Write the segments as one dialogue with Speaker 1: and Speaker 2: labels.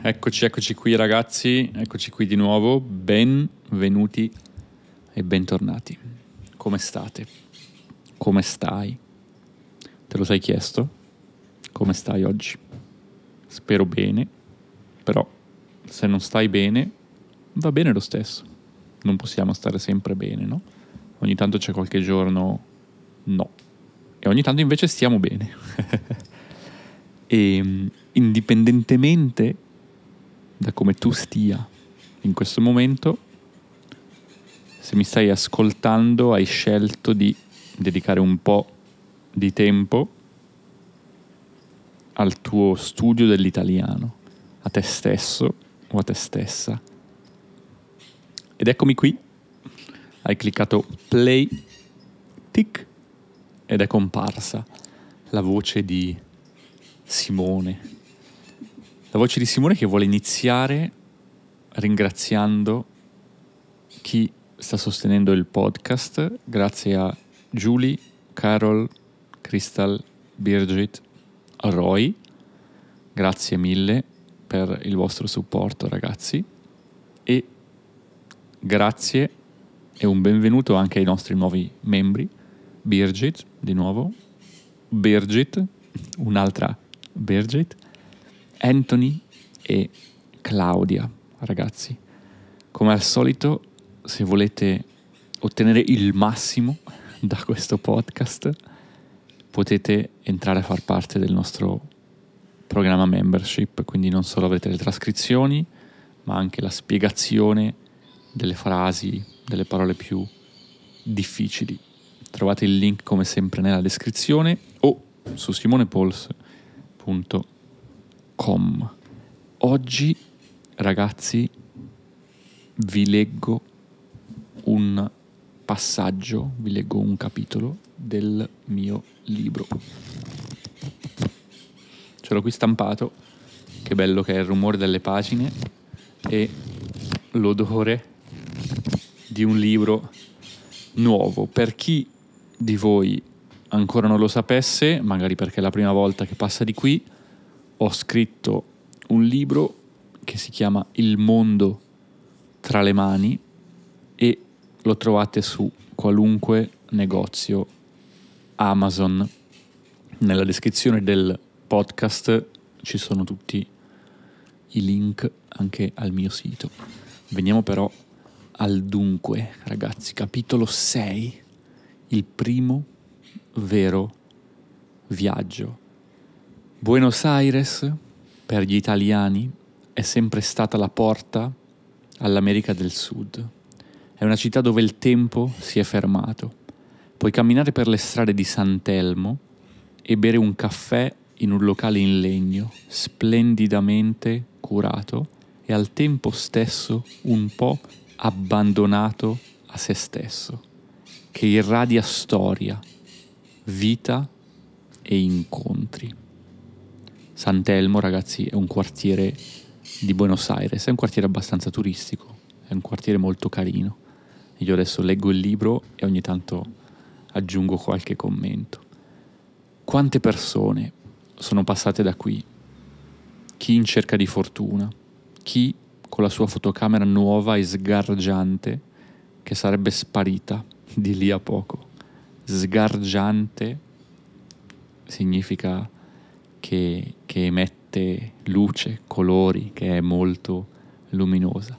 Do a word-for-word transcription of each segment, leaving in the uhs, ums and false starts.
Speaker 1: Eccoci, eccoci qui ragazzi, eccoci qui di nuovo, benvenuti e bentornati. Come state? Come stai? Te lo sei chiesto? Come stai oggi? Spero bene, però se non stai bene, va bene lo stesso. Non possiamo stare sempre bene, no? Ogni tanto c'è qualche giorno no. E ogni tanto invece stiamo bene. E indipendentemente da come tu stia in questo momento, se mi stai ascoltando, hai scelto di dedicare un po' di tempo al tuo studio dell'italiano, a te stesso o a te stessa. Ed eccomi qui, hai cliccato play, tic, ed è comparsa la voce di Simone. La voce di Simone che vuole iniziare ringraziando chi sta sostenendo il podcast, grazie a Julie, Carol, Crystal, Birgit, Roy. Grazie mille per il vostro supporto, ragazzi, e grazie e un benvenuto anche ai nostri nuovi membri. Birgit, di nuovo, Birgit, un'altra Birgit, Anthony e Claudia. Ragazzi, come al solito, se volete ottenere il massimo da questo podcast, potete entrare a far parte del nostro programma membership, quindi non solo avrete le trascrizioni, ma anche la spiegazione delle frasi, delle parole più difficili. Trovate il link come sempre nella descrizione o su simonepols punto com. Oggi, ragazzi, vi leggo un passaggio, vi leggo un capitolo del mio libro. Ce l'ho qui stampato, che bello che è il rumore delle pagine e l'odore di un libro nuovo. Per chi di voi ancora non lo sapesse, magari perché è la prima volta che passa di qui, ho scritto un libro che si chiama Il mondo tra le mani e lo trovate su qualunque negozio Amazon. Nella descrizione del podcast ci sono tutti i link anche al mio sito. Veniamo però al dunque, ragazzi. Capitolo sei. Il primo vero viaggio. Buenos Aires, per gli italiani, è sempre stata la porta all'America del Sud. È una città dove il tempo si è fermato. Puoi camminare per le strade di San Telmo e bere un caffè in un locale in legno, splendidamente curato e al tempo stesso un po' abbandonato a se stesso, che irradia storia, vita e incontri. San Telmo, ragazzi, è un quartiere di Buenos Aires, è un quartiere abbastanza turistico, è un quartiere molto carino. Io adesso leggo il libro e ogni tanto aggiungo qualche commento. Quante persone sono passate da qui? Chi in cerca di fortuna, chi con la sua fotocamera nuova e sgargiante che sarebbe sparita di lì a poco. Sgargiante significa che, che emette luce, colori, che è molto luminosa.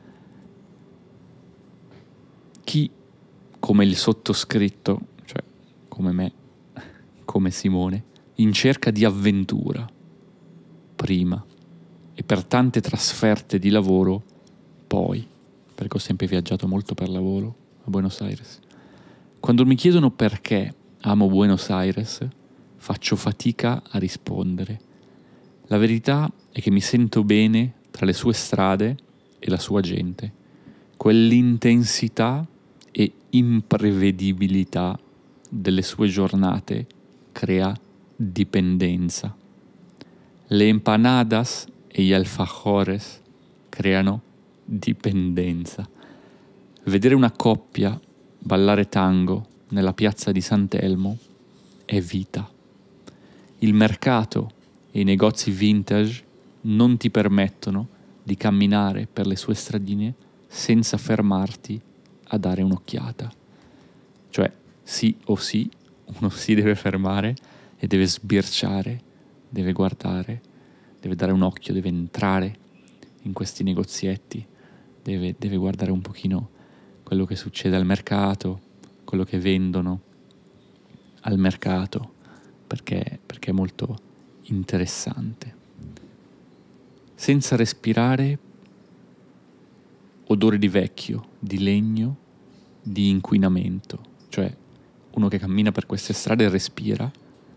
Speaker 1: Chi, come il sottoscritto, cioè come me, come Simone, in cerca di avventura, prima, e per tante trasferte di lavoro, poi, perché ho sempre viaggiato molto per lavoro a Buenos Aires. Quando mi chiedono perché amo Buenos Aires, faccio fatica a rispondere. La verità è che mi sento bene tra le sue strade e la sua gente. Quell'intensità e imprevedibilità delle sue giornate crea dipendenza. Le empanadas e gli alfajores creano dipendenza. Vedere una coppia ballare tango nella piazza di San Telmo è vita. Il mercato e i negozi vintage non ti permettono di camminare per le sue stradine senza fermarti a dare un'occhiata. Cioè, sì o sì, uno si deve fermare e deve sbirciare, deve guardare, deve dare un occhio, deve entrare in questi negozietti, deve, deve guardare un pochino quello che succede al mercato, quello che vendono al mercato, perché, perché è molto interessante. Senza respirare odore di vecchio, di legno, di inquinamento. Cioè, uno che cammina per queste strade respira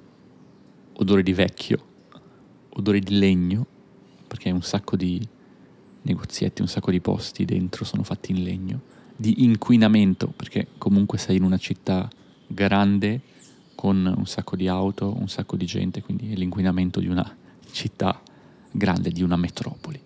Speaker 1: odore di vecchio, odore di legno, perché un sacco di negozietti, un sacco di posti dentro sono fatti in legno, di inquinamento, perché comunque sei in una città grande con un sacco di auto, un sacco di gente, quindi è l'inquinamento di una città grande, di una metropoli.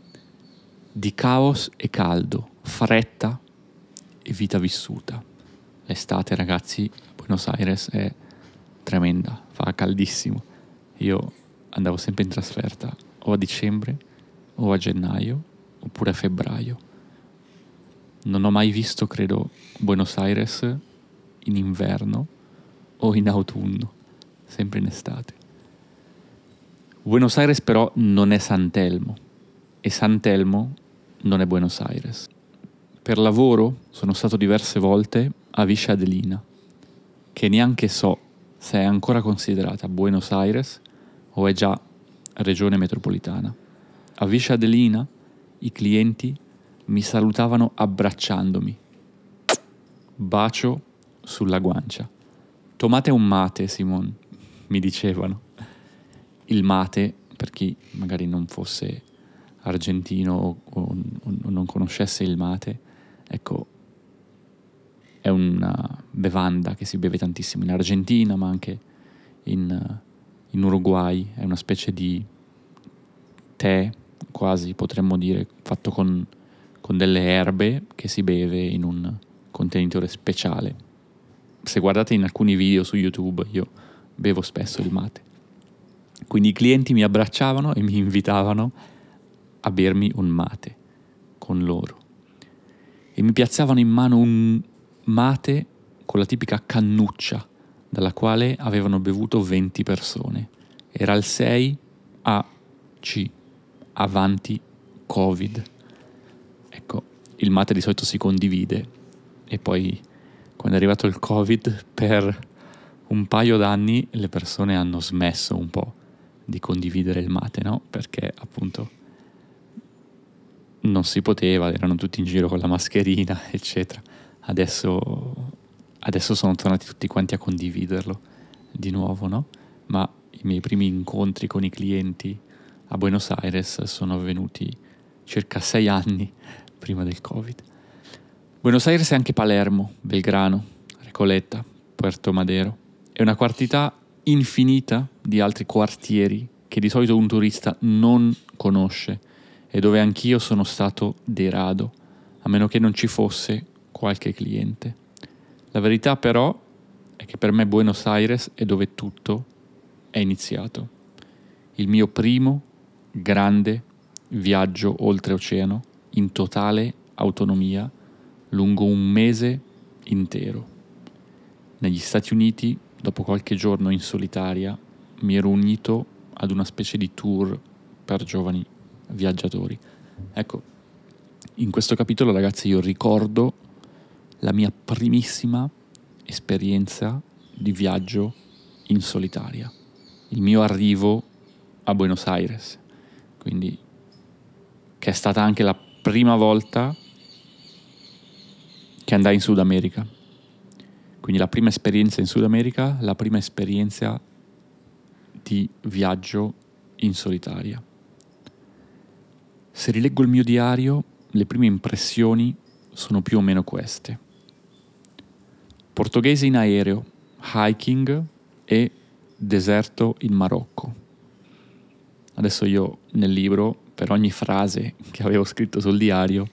Speaker 1: Di caos e caldo, fretta e vita vissuta. L'estate, ragazzi, a Buenos Aires è tremenda, fa caldissimo. Io andavo sempre in trasferta o a dicembre o a gennaio oppure a febbraio. Non ho mai visto, credo, Buenos Aires in inverno o in autunno, sempre in estate. Buenos Aires però non è San Telmo e San Telmo non è Buenos Aires. Per lavoro sono stato diverse volte a Villa Adelina, che neanche so se è ancora considerata Buenos Aires o è già regione metropolitana. A Villa Adelina i clienti mi salutavano abbracciandomi. Bacio sulla guancia. Tomate un mate, Simon, mi dicevano. Il mate, per chi magari non fosse argentino o, o, o non conoscesse il mate, ecco, è una bevanda che si beve tantissimo in Argentina, ma anche in, in Uruguay. È una specie di tè, quasi potremmo dire, fatto con, con delle erbe che si beve in un contenitore speciale. Se guardate in alcuni video su YouTube, io bevo spesso il mate. Quindi i clienti mi abbracciavano e mi invitavano a bermi un mate con loro. E mi piazzavano in mano un mate con la tipica cannuccia dalla quale avevano bevuto venti persone. Era il sei A C, avanti Covid. Ecco, il mate di solito si condivide e poi quando è arrivato il Covid per un paio d'anni le persone hanno smesso un po' di condividere il mate, no? Perché appunto non si poteva, erano tutti in giro con la mascherina, eccetera. Adesso, adesso sono tornati tutti quanti a condividerlo di nuovo, no? Ma i miei primi incontri con i clienti a Buenos Aires sono avvenuti circa sei anni prima del Covid. Buenos Aires è anche Palermo, Belgrano, Recoleta, Puerto Madero. È una quantità infinita di altri quartieri che di solito un turista non conosce e dove anch'io sono stato de rado, a meno che non ci fosse qualche cliente. La verità però è che per me Buenos Aires è dove tutto è iniziato. Il mio primo grande viaggio oltreoceano in totale autonomia lungo un mese intero. Negli Stati Uniti, dopo qualche giorno in solitaria, mi ero unito ad una specie di tour per giovani viaggiatori. Ecco, in questo capitolo, ragazzi, io ricordo la mia primissima esperienza di viaggio in solitaria, il mio arrivo a Buenos Aires, quindi che è stata anche la prima volta che andai in Sud America. Quindi la prima esperienza in Sud America, la prima esperienza di viaggio in solitaria. Se rileggo il mio diario, le prime impressioni sono più o meno queste. Portoghese in aereo, hiking e deserto in Marocco. Adesso io nel libro, per ogni frase che avevo scritto sul diario,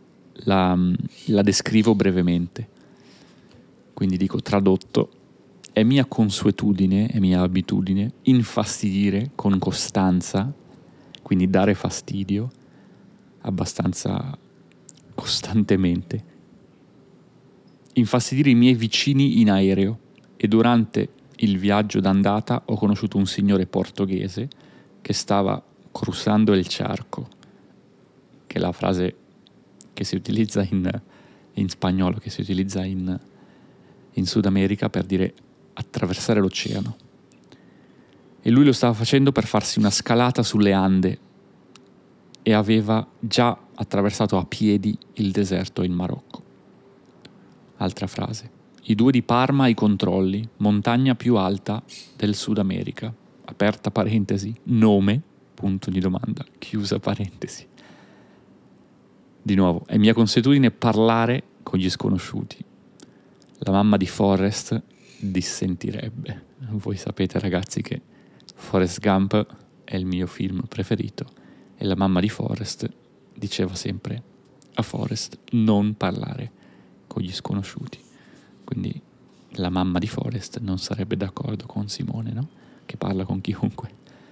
Speaker 1: la, la descrivo brevemente. Quindi dico tradotto, è mia consuetudine, è mia abitudine infastidire con costanza, quindi dare fastidio abbastanza costantemente, infastidire i miei vicini in aereo, e durante il viaggio d'andata ho conosciuto un signore portoghese che stava cruzando il charco, che è la frase che si utilizza in, in spagnolo, che si utilizza in, in Sud America per dire attraversare l'oceano. E lui lo stava facendo per farsi una scalata sulle Ande e aveva già attraversato a piedi il deserto in Marocco. Altra frase. I due di Parma ai controlli, montagna più alta del Sud America. Aperta parentesi, nome, punto di domanda, chiusa parentesi. Di nuovo, è mia consuetudine parlare con gli sconosciuti. La mamma di Forrest dissentirebbe. Voi sapete, ragazzi, che Forrest Gump è il mio film preferito e la mamma di Forrest diceva sempre a Forrest non parlare con gli sconosciuti. Quindi la mamma di Forrest non sarebbe d'accordo con Simone, no? Che parla con chiunque.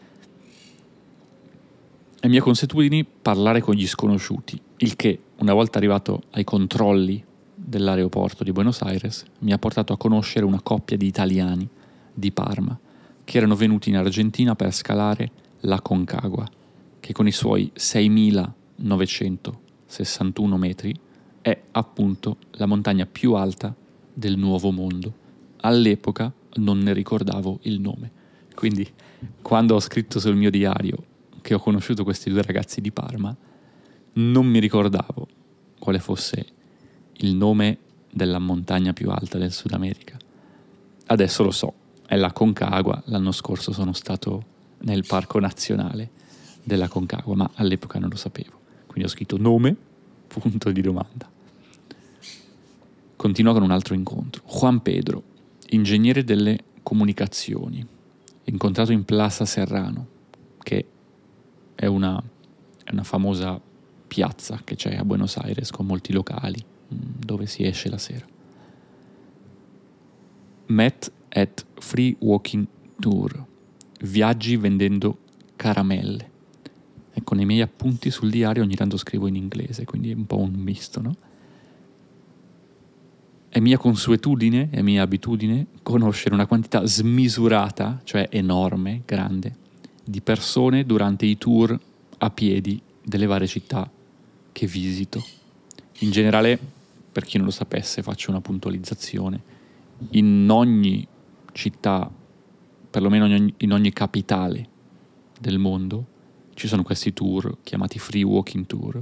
Speaker 1: È mia consuetudine parlare con gli sconosciuti, il che, una volta arrivato ai controlli dell'aeroporto di Buenos Aires, mi ha portato a conoscere una coppia di italiani di Parma che erano venuti in Argentina per scalare la Concagua, che con i suoi seimilanovecentosessantuno metri è appunto la montagna più alta del Nuovo Mondo. All'epoca non ne ricordavo il nome, quindi quando ho scritto sul mio diario che ho conosciuto questi due ragazzi di Parma, non mi ricordavo quale fosse il nome della montagna più alta del Sud America. Adesso lo so, è la Concagua. L'anno scorso sono stato nel parco nazionale della Concagua, ma all'epoca non lo sapevo. Quindi ho scritto nome, punto di domanda. Continuo con un altro incontro. Juan Pedro, ingegnere delle comunicazioni, incontrato in Plaza Serrano, che è una, è una famosa piazza che c'è a Buenos Aires con molti locali dove si esce la sera. Met at Free Walking Tour, viaggi vendendo caramelle. Ecco, nei miei appunti sul diario ogni tanto scrivo in inglese, quindi è un po' un misto, no? È mia consuetudine, è mia abitudine conoscere una quantità smisurata, cioè enorme, grande, di persone durante i tour a piedi delle varie città che visito. In generale, per chi non lo sapesse, faccio una puntualizzazione. In ogni città, perlomeno in ogni, in ogni capitale del mondo, ci sono questi tour chiamati Free Walking Tour,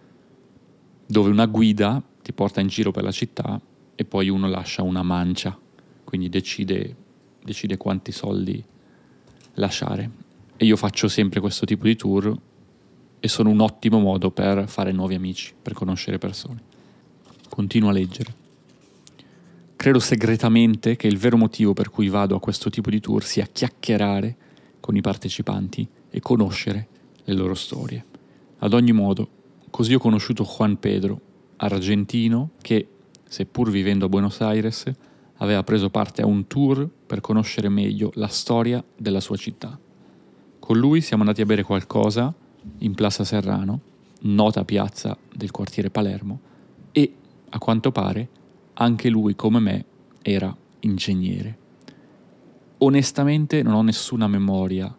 Speaker 1: dove una guida ti porta in giro per la città e poi uno lascia una mancia, quindi decide, decide quanti soldi lasciare. E io faccio sempre questo tipo di tour e sono un ottimo modo per fare nuovi amici, per conoscere persone. Continuo a leggere. Credo segretamente che il vero motivo per cui vado a questo tipo di tour sia chiacchierare con i partecipanti e conoscere le loro storie. Ad ogni modo, così ho conosciuto Juan Pedro, argentino, che, seppur vivendo a Buenos Aires, aveva preso parte a un tour per conoscere meglio la storia della sua città. Con lui siamo andati a bere qualcosa in Plaza Serrano, nota piazza del quartiere Palermo, e, a quanto pare, anche lui, come me, era ingegnere. Onestamente non ho nessuna memoria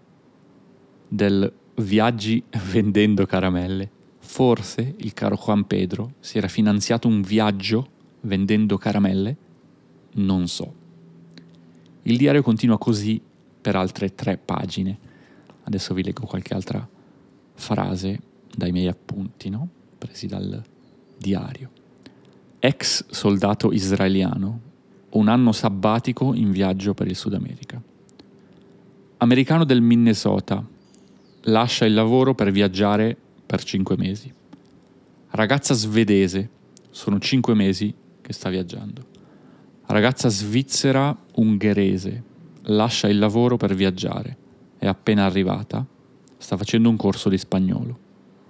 Speaker 1: del viaggi vendendo caramelle. Forse il caro Juan Pedro si era finanziato un viaggio vendendo caramelle? Non so. Il diario continua così per altre tre pagine. Adesso vi leggo qualche altra frase dai miei appunti, no? Presi dal diario. Ex soldato israeliano, un anno sabbatico in viaggio per il Sud America. Americano del Minnesota, lascia il lavoro per viaggiare per cinque mesi. Ragazza svedese, sono cinque mesi che sta viaggiando. Ragazza svizzera ungherese, lascia il lavoro per viaggiare, è appena arrivata, sta facendo un corso di spagnolo.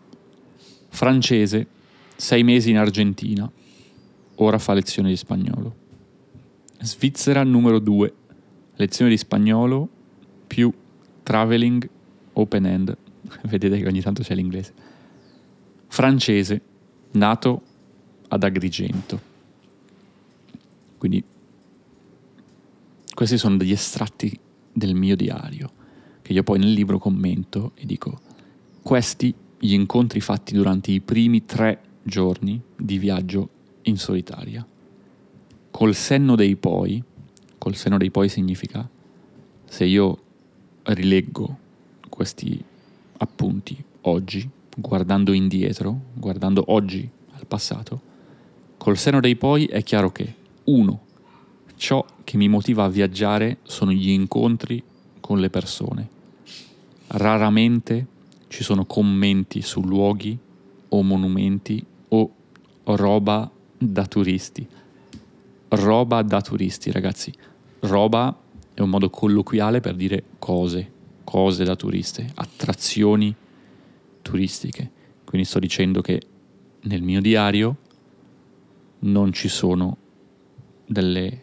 Speaker 1: Francese, sei mesi in Argentina, ora fa lezioni di spagnolo. Svizzera numero due, lezione di spagnolo più traveling open end, vedete che ogni tanto c'è l'inglese, francese, nato ad Agrigento. Quindi questi sono degli estratti del mio diario, che io poi nel libro commento e dico: questi gli incontri fatti durante i primi tre giorni di viaggio in solitaria. Col senno dei poi, col senno dei poi significa, se io rileggo questi appunti oggi, guardando indietro, guardando oggi al passato, col senno dei poi è chiaro che, uno, ciò che mi motiva a viaggiare sono gli incontri con le persone. Raramente ci sono commenti su luoghi o monumenti o roba da turisti. Roba da turisti, ragazzi. Roba è un modo colloquiale per dire cose, cose da turiste, attrazioni turistiche. Quindi sto dicendo che nel mio diario non ci sono delle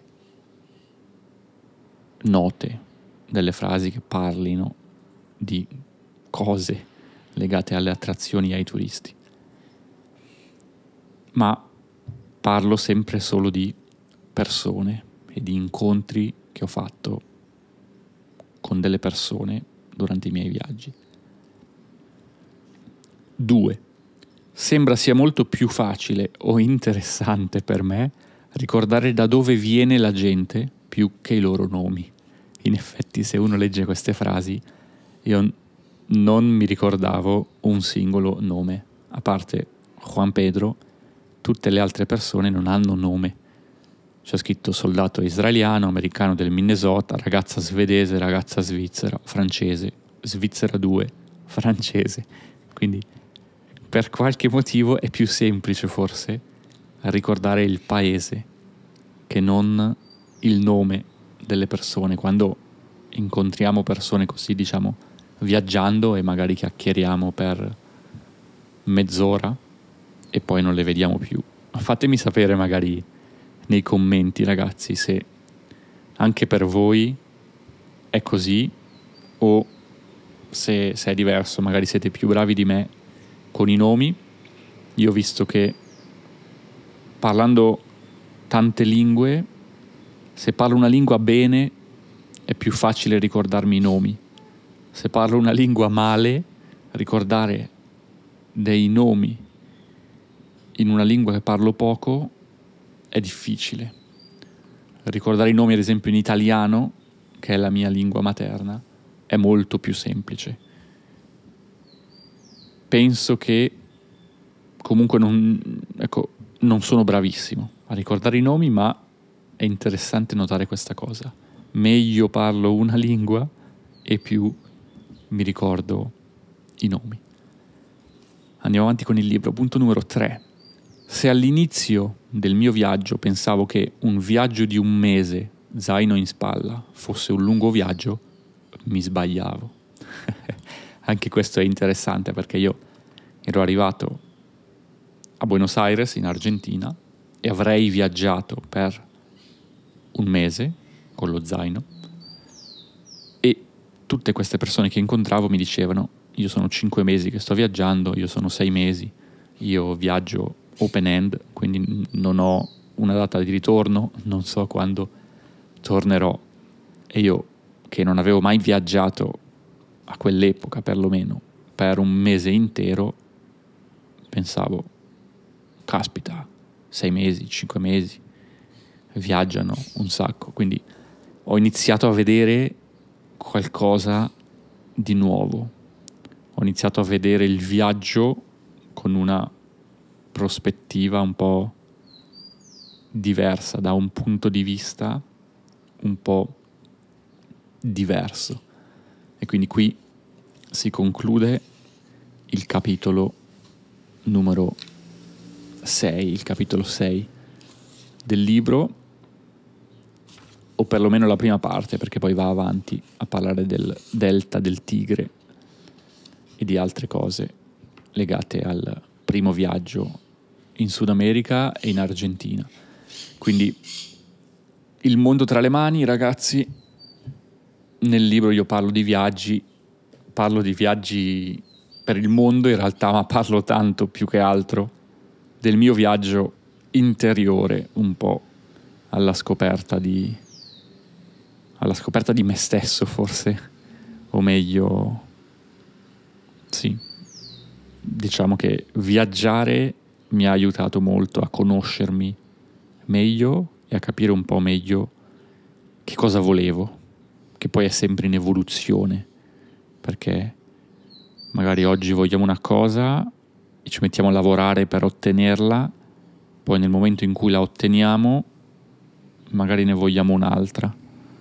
Speaker 1: note, delle frasi che parlino di cose legate alle attrazioni e ai turisti, ma parlo sempre solo di persone e di incontri che ho fatto con delle persone durante i miei viaggi. Due. Sembra sia molto più facile o interessante per me ricordare da dove viene la gente più che i loro nomi. In effetti, se uno legge queste frasi, io non mi ricordavo un singolo nome. A parte Juan Pedro, tutte le altre persone non hanno nome. C'è scritto soldato israeliano, americano del Minnesota, ragazza svedese, ragazza svizzera, francese, Svizzera due, francese. Quindi per qualche motivo è più semplice forse ricordare il paese che non il nome delle persone, quando incontriamo persone così, diciamo, viaggiando e magari chiacchieriamo per mezz'ora e poi non le vediamo più. Fatemi sapere magari nei commenti, ragazzi, se anche per voi è così o se, se è diverso, magari siete più bravi di me con i nomi. Io ho visto che parlando tante lingue, se parlo una lingua bene è più facile ricordarmi i nomi. Se parlo una lingua male, ricordare dei nomi in una lingua che parlo poco è difficile. Ricordare i nomi, ad esempio, in italiano, che è la mia lingua materna, è molto più semplice. Penso che comunque non, ecco, non sono bravissimo a ricordare i nomi, ma è interessante notare questa cosa. Meglio parlo una lingua e più mi ricordo i nomi. Andiamo avanti con il libro. Punto numero tre. Se all'inizio del mio viaggio pensavo che un viaggio di un mese, zaino in spalla, fosse un lungo viaggio, mi sbagliavo. Anche questo è interessante perché io ero arrivato a Buenos Aires, in Argentina, e avrei viaggiato per un mese con lo zaino, e tutte queste persone che incontravo mi dicevano: io sono cinque mesi che sto viaggiando, io sono sei mesi, io viaggio open end, quindi non ho una data di ritorno, non so quando tornerò. E io, che non avevo mai viaggiato a quell'epoca perlomeno per un mese intero, pensavo: caspita, sei mesi, cinque mesi, viaggiano un sacco. Quindi ho iniziato a vedere qualcosa di nuovo, ho iniziato a vedere il viaggio con una prospettiva un po' diversa, da un punto di vista un po' diverso. E quindi qui si conclude il capitolo numero sei, il capitolo sei del libro, o perlomeno la prima parte, perché poi va avanti a parlare del delta del Tigre e di altre cose legate al primo viaggio in Sud America e in Argentina. Quindi il mondo tra le mani, ragazzi, nel libro io parlo di viaggi, parlo di viaggi per il mondo in realtà, ma parlo tanto più che altro del mio viaggio interiore, un po' alla scoperta di alla scoperta di me stesso, forse, o meglio, sì, diciamo che viaggiare mi ha aiutato molto a conoscermi meglio e a capire un po' meglio che cosa volevo, che poi è sempre in evoluzione, perché magari oggi vogliamo una cosa e ci mettiamo a lavorare per ottenerla, poi nel momento in cui la otteniamo magari ne vogliamo un'altra,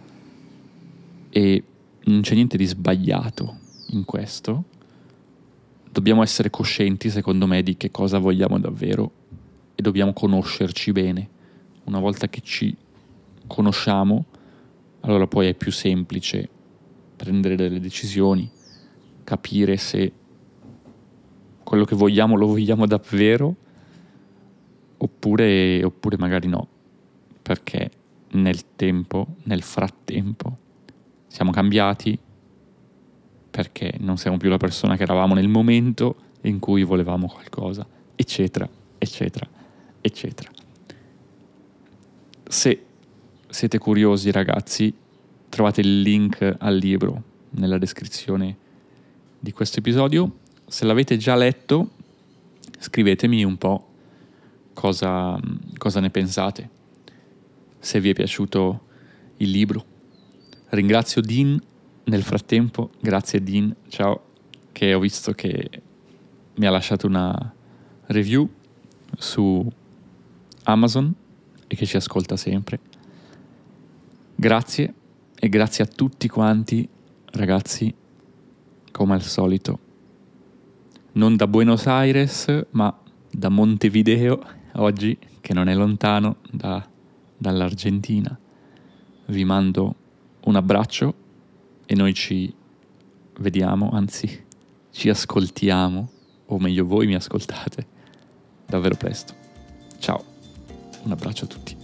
Speaker 1: e non c'è niente di sbagliato in questo. Dobbiamo essere coscienti, secondo me, di che cosa vogliamo davvero e dobbiamo conoscerci bene. Una volta che ci conosciamo, allora poi è più semplice prendere delle decisioni, capire se quello che vogliamo lo vogliamo davvero oppure, oppure magari no, perché nel tempo, nel frattempo, siamo cambiati, perché non siamo più la persona che eravamo nel momento in cui volevamo qualcosa, eccetera, eccetera, eccetera. Se siete curiosi, ragazzi, trovate il link al libro nella descrizione di questo episodio. Se l'avete già letto, scrivetemi un po' cosa, cosa ne pensate, se vi è piaciuto il libro. Ringrazio Dean nel frattempo, grazie Dean, ciao, che ho visto che mi ha lasciato una review su Amazon e che ci ascolta sempre. Grazie e grazie a tutti quanti, ragazzi, come al solito, non da Buenos Aires, ma da Montevideo, oggi, che non è lontano da, dall'Argentina. Vi mando un abbraccio e noi ci vediamo, anzi ci ascoltiamo, o meglio voi mi ascoltate, davvero presto. Ciao, un abbraccio a tutti.